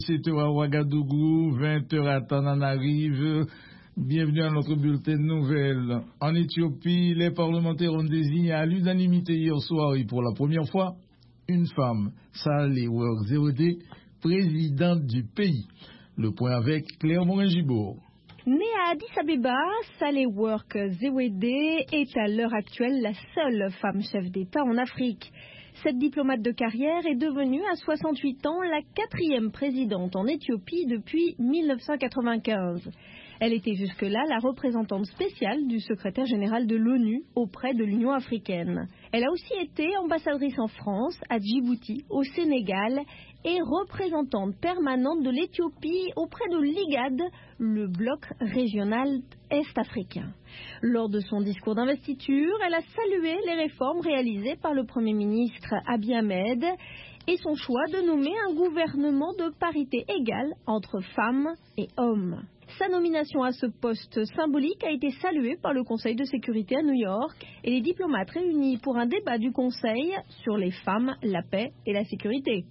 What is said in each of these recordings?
C'est à Ouagadougou, 20h à Tananarive. Bienvenue à notre bulletin de nouvelles. En Éthiopie, les parlementaires ont désigné à l'unanimité hier soir et pour la première fois une femme, Sahle-Work Zewde, présidente du pays. Le point avec Claire Morin-Gibour. Née à Addis Abeba, Sahle-Work Zewde est à l'heure actuelle la seule femme chef d'État en Afrique. Cette diplomate de carrière est devenue à 68 ans la 4e présidente en Éthiopie depuis 1995. Elle était jusque-là la représentante spéciale du secrétaire général de l'ONU auprès de l'Union africaine. Elle a aussi été ambassadrice en France, à Djibouti, au Sénégal et représentante permanente de l'Éthiopie auprès de l'IGAD, le bloc régional est-africain. Lors de son discours d'investiture, elle a salué les réformes réalisées par le Premier ministre Abiy Ahmed et son choix de nommer un gouvernement de parité égale entre femmes et hommes. Sa nomination à ce poste symbolique a été saluée par le Conseil de sécurité à New York et les diplomates réunis pour un débat du Conseil sur les femmes, la paix et la sécurité.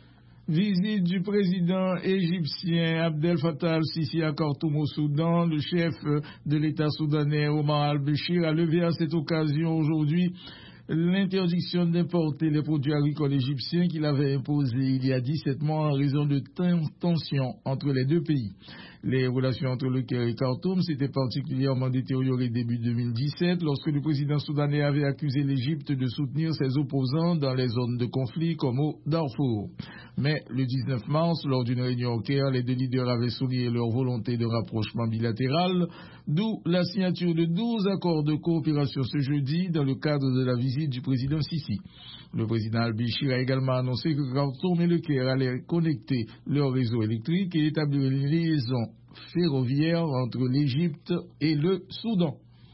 Visite du président égyptien Abdel Fattah al-Sisi à Khartoum au Soudan. Le chef de l'État soudanais Omar al-Béchir a levé à cette occasion aujourd'hui l'interdiction d'importer les produits agricoles égyptiens qu'il avait imposée il y a 17 mois en raison de tensions entre les deux pays. Les relations entre le Caire et Khartoum s'étaient particulièrement détériorées début 2017 lorsque le président soudanais avait accusé l'Égypte de soutenir ses opposants dans les zones de conflit comme au Darfour. Mais le 19 mars, lors d'une réunion au Caire, les deux leaders avaient souligné leur volonté de rapprochement bilatéral, d'où la signature de 12 accords de coopération ce jeudi dans le cadre de la visite du président Sisi. Le président al-Béchir a également annoncé que Khartoum et le Caire allaient connecter leur réseau électrique et établir une liaison ferroviaire entre l'Égypte et le Soudan.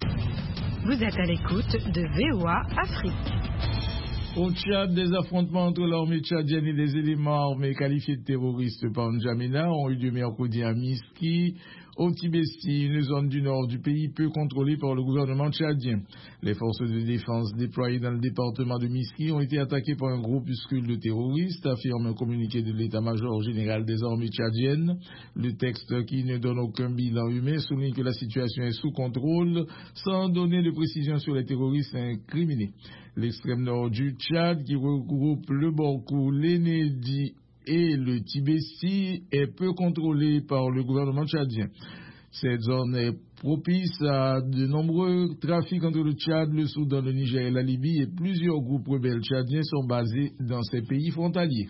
Vous êtes à l'écoute de VOA Afrique. Au Tchad, des affrontements entre l'armée tchadienne et des éléments armés qualifiés de terroristes par N'Djamena ont eu lieu mercredi à Miski, au Tibesti, une zone du nord du pays peu contrôlée par le gouvernement tchadien. Les forces de défense déployées dans le département de Miski ont été attaquées par un groupuscule de terroristes, affirme un communiqué de l'état-major général des armées tchadiennes. Le texte, qui ne donne aucun bilan humain, souligne que la situation est sous contrôle, sans donner de précision sur les terroristes incriminés. L'extrême nord du Tchad, qui regroupe le Borkou, l'Enedi et le Tibesti, est peu contrôlé par le gouvernement tchadien. Cette zone est propice à de nombreux trafics entre le Tchad, le Soudan, le Niger et la Libye, et plusieurs groupes rebelles tchadiens sont basés dans ces pays frontaliers.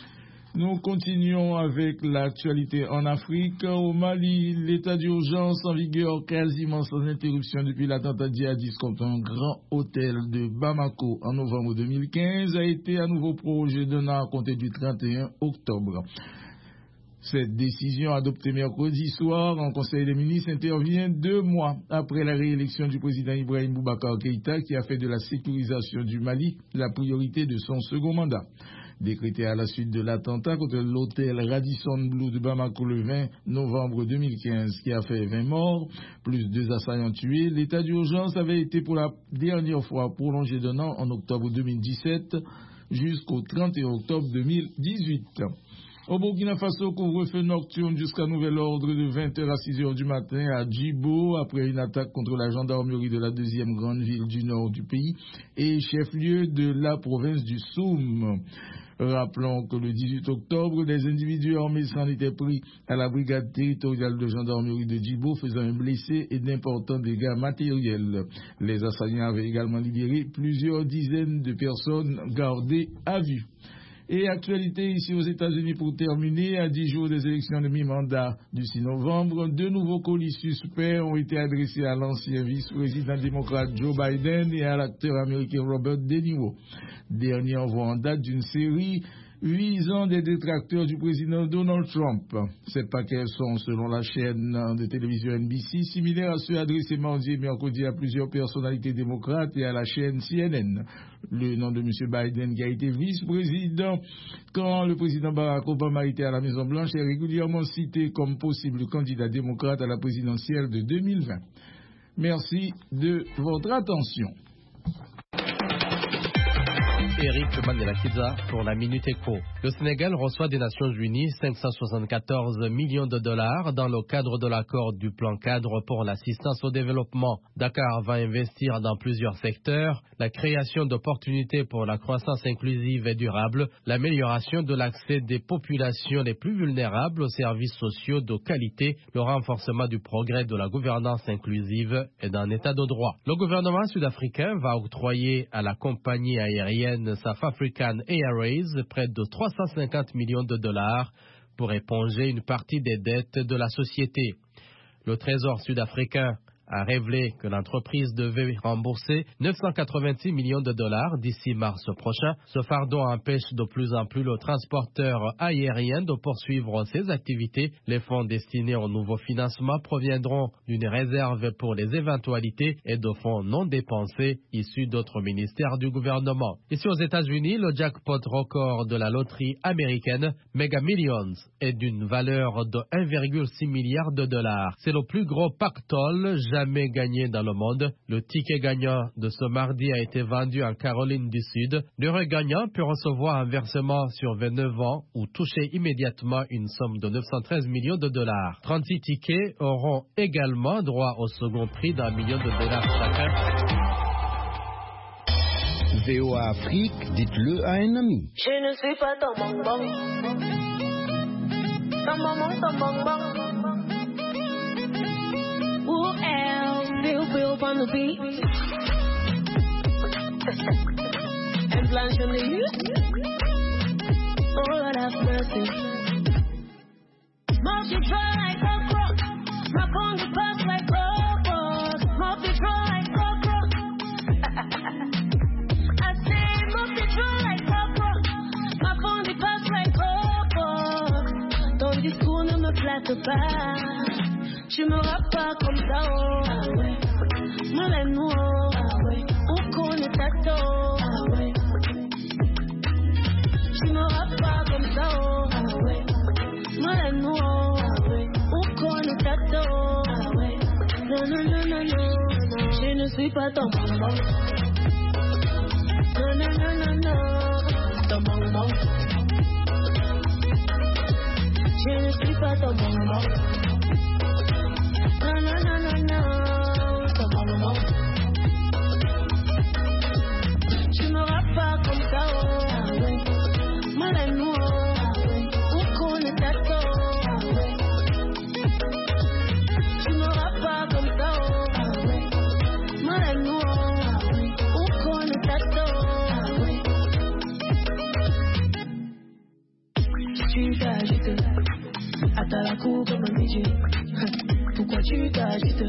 Nous continuons avec l'actualité en Afrique. Au Mali, l'état d'urgence en vigueur quasiment sans interruption depuis l'attentat djihadiste contre un grand hôtel de Bamako en novembre 2015 a été à nouveau prorogé d'un an à compter du 31 octobre. Cette décision adoptée mercredi soir en Conseil des ministres intervient 2 mois après la réélection du président Ibrahim Boubacar Keïta qui a fait de la sécurisation du Mali la priorité de son second mandat. Décrété à la suite de l'attentat contre l'hôtel Radisson Blu de Bamako le 20 novembre 2015 qui a fait 20 morts, plus 2 assaillants tués, l'état d'urgence avait été pour la dernière fois prolongé d'un an en octobre 2017 jusqu'au 31 octobre 2018. Au Burkina Faso, couvre-feu nocturne jusqu'à nouvel ordre de 20h à 6h du matin à Djibo après une attaque contre la gendarmerie de la deuxième grande ville du nord du pays et chef-lieu de la province du Soum. Rappelons que le 18 octobre, des individus armés s'en étaient pris à la brigade territoriale de gendarmerie de Djibo, faisant un blessé et d'importants dégâts matériels. Les assaillants avaient également libéré plusieurs dizaines de personnes gardées à vue. Et actualité ici aux États-Unis pour terminer, à 10 jours des élections de mi-mandat du 6 novembre, 2 nouveaux colis suspects ont été adressés à l'ancien vice-président démocrate Joe Biden et à l'acteur américain Robert De Niro. Dernier envoi en date d'une série visant des détracteurs du président Donald Trump. Ces paquets sont, selon la chaîne de télévision NBC, similaires à ceux adressés mardi et mercredi à plusieurs personnalités démocrates et à la chaîne CNN. Le nom de M. Biden, qui a été vice-président quand le président Barack Obama était à la Maison-Blanche, est régulièrement cité comme possible candidat démocrate à la présidentielle de 2020. Merci de votre attention. Eric Mandela-Kiza pour la Minute Éco. Le Sénégal reçoit des Nations Unies 574 millions de dollars dans le cadre de l'accord du plan cadre pour l'assistance au développement. Dakar va investir dans plusieurs secteurs, la création d'opportunités pour la croissance inclusive et durable, l'amélioration de l'accès des populations les plus vulnérables aux services sociaux de qualité, le renforcement du progrès de la gouvernance inclusive et d'un état de droit. Le gouvernement sud-africain va octroyer à la compagnie aérienne South African Airways près de 350 millions de dollars pour éponger une partie des dettes de la société. Le Trésor sud-africain a révélé que l'entreprise devait rembourser 986 millions de dollars d'ici mars prochain. Ce fardeau empêche de plus en plus le transporteur aérien de poursuivre ses activités. Les fonds destinés au nouveau financement proviendront d'une réserve pour les éventualités et de fonds non dépensés issus d'autres ministères du gouvernement. Ici aux États-Unis, le jackpot record de la loterie américaine Mega Millions est d'une valeur de 1,6 milliard de dollars. C'est le plus gros pactole jamais gagné dans le monde. Le ticket gagnant de ce mardi a été vendu en Caroline du Sud. Le gagnant peut recevoir un versement sur 29 ans ou toucher immédiatement une somme de 913 millions de dollars. 36 tickets auront également droit au second prix d'1 million de dollars chacun. VOA Afrique, dites-le à un ami. Je ne suis pas ton bonbon. Ton maman, ton bonbon. Who else will on the beat? And blanche on the youth. Oh Lord have mercy. Multi try like cockroach. My pony pass like cockroach. Multi try like cockroach. I say multi try like cockroach. My pony pass like cockroach. Ton discours ne me flatte pas. Tu me rappes pas comme ça, oh. Ah ouais. Moulin noir. Ah ouais. On connaît ta tôt. Ah ouais. Tu me rappes pas comme ça, oh. Ah ouais. Moulin noir. Ah ouais. On connaît ta tôt. Ah ouais. Non, non, non, non, non. Je ne suis pas ton bonbon. Non, non, non, non, non. Ton bonbon. Je ne suis pas ton bonbon. No, no, no, no, no, ton bonbon. Tu me rappes pas comme ça, oh. Ah ouais. Moulin noir. Ah ouais. On connaît ta tôt. Ah ouais. Tu me rappes pas comme ça, oh. Ah ouais. Moulin noir. Ah ouais. On connaît ta tôt. Ah ouais. Tu t'agites. Attends la cour comme un DJ. Pourquoi tu t'agites?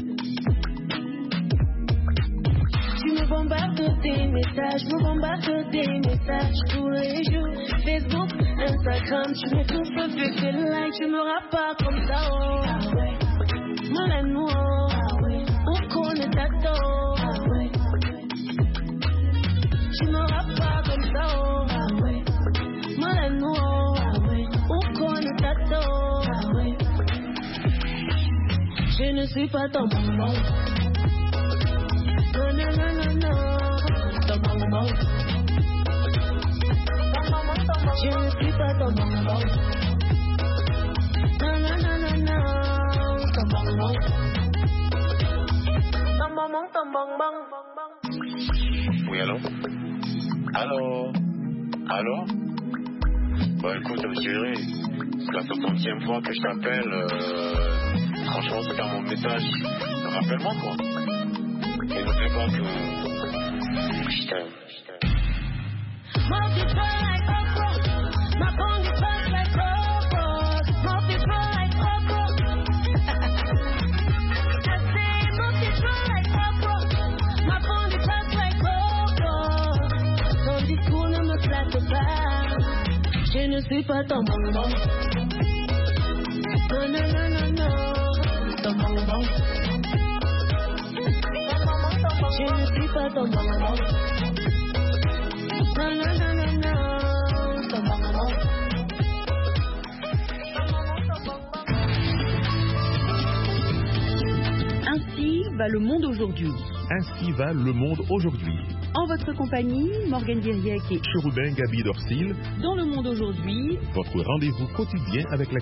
Tu me bombardes tes messages, me bombardes tes messages tous les jours. Facebook, Instagram, tu m'étouffes avec tes likes. Tu me rappes pas comme ça, oh. Ah ouais. Moulin noir. Ah ouais. On connaît ta tôt. Ah ouais. Tu me rappes pas comme ça, oh. Ah ouais. Moulin noir. Ah ouais. On connaît ta tôt. Ah ouais. Je ne suis pas ton bonbon. Non, non, non, non, non. Ton bonbon. Je ne suis pas ton bonbon. Non, non, non, non, non. Ton bonbon. Ton bonbon, ton bonbon. Oui, allô? Allô? Allô? Bah écoute, chérie, c'est la 60e fois que je t'appelle. Franchement, c'est dans mon message. Rappelle-moi, quoi. Et n'oublie pas que je t'aime. Ton discours ne me flatte pas. Je ne suis pas ton bonbon. Non, non, non, non, non. Ton bonbon. Je ne suis pas ton bonbon. Non, non, non, non, non. Ton bonbon. Ainsi va le monde aujourd'hui. Ainsi va le monde aujourd'hui. En votre compagnie, Morgane Diriec et Cherubin Gabi Dorsil. Dans le monde aujourd'hui, Votre rendez-vous quotidien avec la